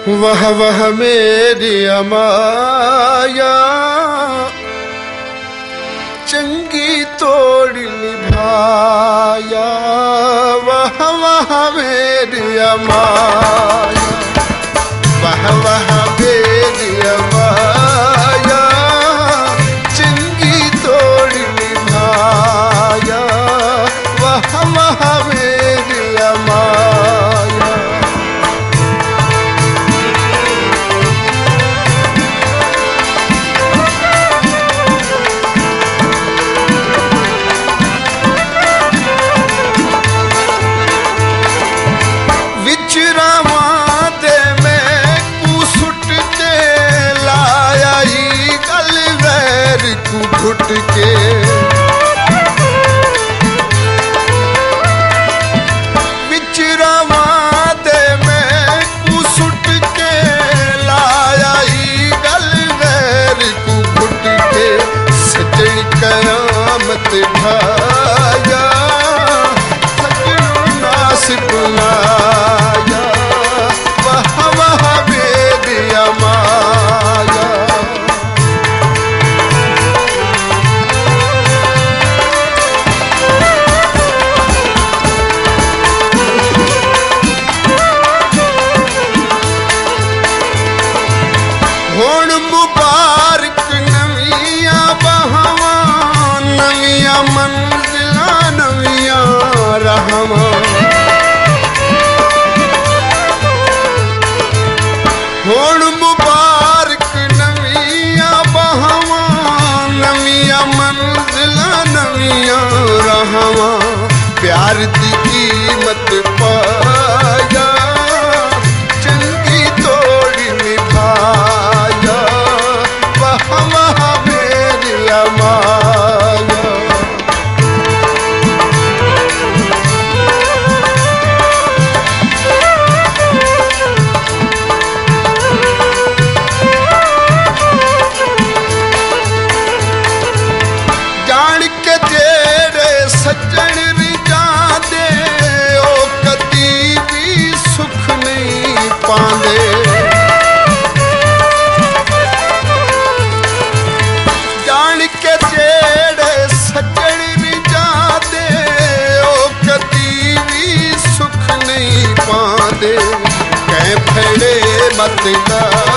वह वह मेरी अमाया चंगी तोड़ निभाया। वह वह मेरी अमाया, वह वह मेरी अमाया चंगी तोड़ निभाया। वह वह मेरी अमाया। घुट के विचरावा दे मैं कुसुट के लाया ही गल वैर को घुट के। सजन करामत ढाया सजन नास बुलाया। वह वह मेरी अमाया। हुण मुबारक नवियां बहावां, नवियां मंजिलां नवियां रहवां। हुण मुबारक नवियां बहावां, नवियां मंजिलां नवियां रहवां। प्यार दी कीमत पाया चंगी तोड़ निभाया। वह वह मेरी अमाया। जान के जेड़े सज्जन रिझांदे ओ कदी भी सुख नहीं पांदे। जान के जेड़े सज्जन रिझांदे ओ कदी भी सुख नहीं पांदे। कै फड़े मत